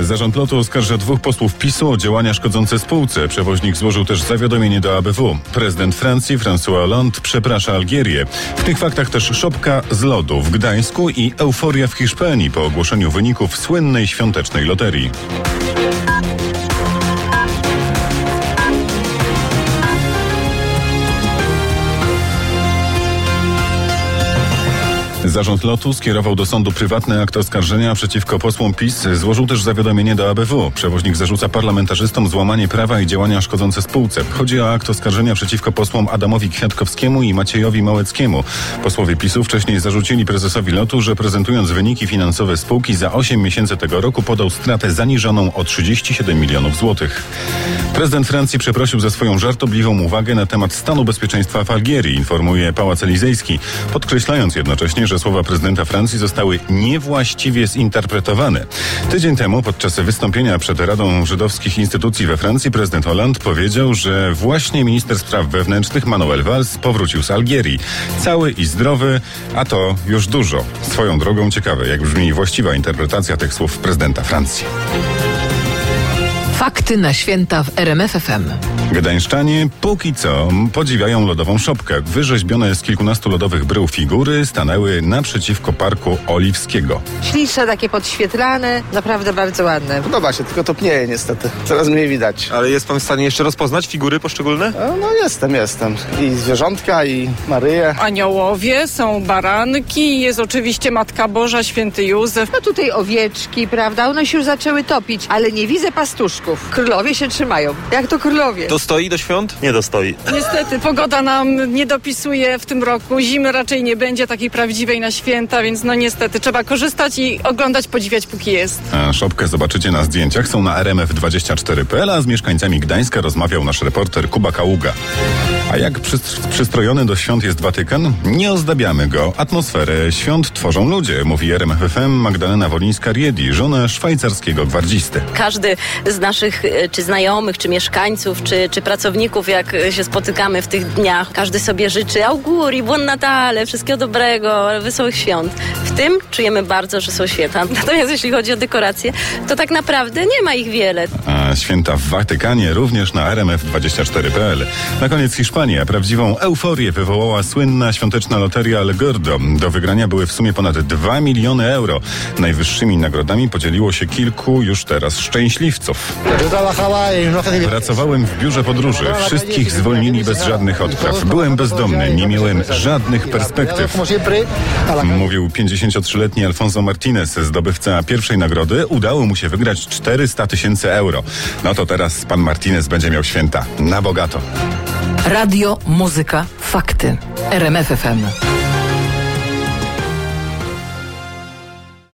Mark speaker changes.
Speaker 1: Zarząd Lotu oskarża 2 posłów PiS-u o działania szkodzące spółce. Przewoźnik złożył też zawiadomienie do ABW. Prezydent Francji François Hollande przeprasza Algierię. W tych faktach też szopka z lodu w Gdańsku i euforia w Hiszpanii po ogłoszeniu wyników słynnej świątecznej loterii. Zarząd Lotu skierował do sądu prywatny akt oskarżenia przeciwko posłom PiS. Złożył też zawiadomienie do ABW. Przewoźnik zarzuca parlamentarzystom złamanie prawa i działania szkodzące spółce. Chodzi o akt oskarżenia przeciwko posłom Adamowi Kwiatkowskiemu i Maciejowi Małeckiemu. Posłowie PiS-u wcześniej zarzucili prezesowi Lotu, że prezentując wyniki finansowe spółki za 8 miesięcy tego roku podał stratę zaniżoną o 37 milionów złotych. Prezydent Francji przeprosił za swoją żartobliwą uwagę na temat stanu bezpieczeństwa w Algierii, informuje Pałac Elizejski, podkreślając jednocześnie, że słowa prezydenta Francji zostały niewłaściwie zinterpretowane. Tydzień temu podczas wystąpienia przed Radą Żydowskich Instytucji we Francji prezydent Hollande powiedział, że właśnie minister spraw wewnętrznych Manuel Valls powrócił z Algierii. Cały i zdrowy, a to już dużo. Swoją drogą ciekawe, jak brzmi właściwa interpretacja tych słów prezydenta Francji.
Speaker 2: Fakty na święta w RMF FM.
Speaker 1: Gdańszczanie póki co podziwiają lodową szopkę. Wyrzeźbione z kilkunastu lodowych brył figury stanęły naprzeciwko Parku Oliwskiego.
Speaker 3: Śliczne, takie podświetlane, naprawdę bardzo ładne.
Speaker 4: Podoba się, tylko topnieje niestety. Coraz mniej widać.
Speaker 5: Ale jest pan w stanie jeszcze rozpoznać figury poszczególne?
Speaker 4: No jestem. I zwierzątka, i Maryję.
Speaker 6: Aniołowie, są baranki, jest oczywiście Matka Boża, Święty Józef.
Speaker 3: No tutaj owieczki, prawda? One się już zaczęły topić, ale nie widzę pastuszków. Królowie się trzymają. Jak to królowie?
Speaker 5: To stoi do świąt? Nie dostoi.
Speaker 6: Niestety, pogoda nam nie dopisuje w tym roku. Zimy raczej nie będzie takiej prawdziwej na święta, więc no niestety trzeba korzystać i oglądać, podziwiać póki jest.
Speaker 1: A szopkę zobaczycie na zdjęciach, są na rmf24.pl, a z mieszkańcami Gdańska rozmawiał nasz reporter Kuba Kaługa. A jak przystrojony do świąt jest Watykan? Nie ozdabiamy go. Atmosferę świąt tworzą ludzie, mówi RMF FM Magdalena Wolińska-Riedi, żona szwajcarskiego gwardzisty.
Speaker 7: Każdy z naszych, czy znajomych, czy mieszkańców, czy pracowników, jak się spotykamy w tych dniach, każdy sobie życzy auguri, buon Natale, wszystkiego dobrego, wesołych świąt. W tym czujemy bardzo, że są święta. Natomiast jeśli chodzi o dekoracje, to tak naprawdę nie ma ich wiele.
Speaker 1: A święta w Watykanie również na rmf24.pl. Na koniec Hiszpania. Prawdziwą euforię wywołała słynna świąteczna loteria El Gordo. Do wygrania były w sumie ponad 2 miliony euro. Najwyższymi nagrodami podzieliło się kilku już teraz szczęśliwców. Pracowałem w biurze podróży. Wszystkich zwolnili bez żadnych odpraw. Byłem bezdomny. Nie miałem żadnych perspektyw. Mówił 53-letni Alfonso Martinez, zdobywca pierwszej nagrody. Udało mu się wygrać 400 000 euro. No to teraz pan Martinez będzie miał święta na bogato.
Speaker 2: Radio, muzyka, fakty. RMF FM.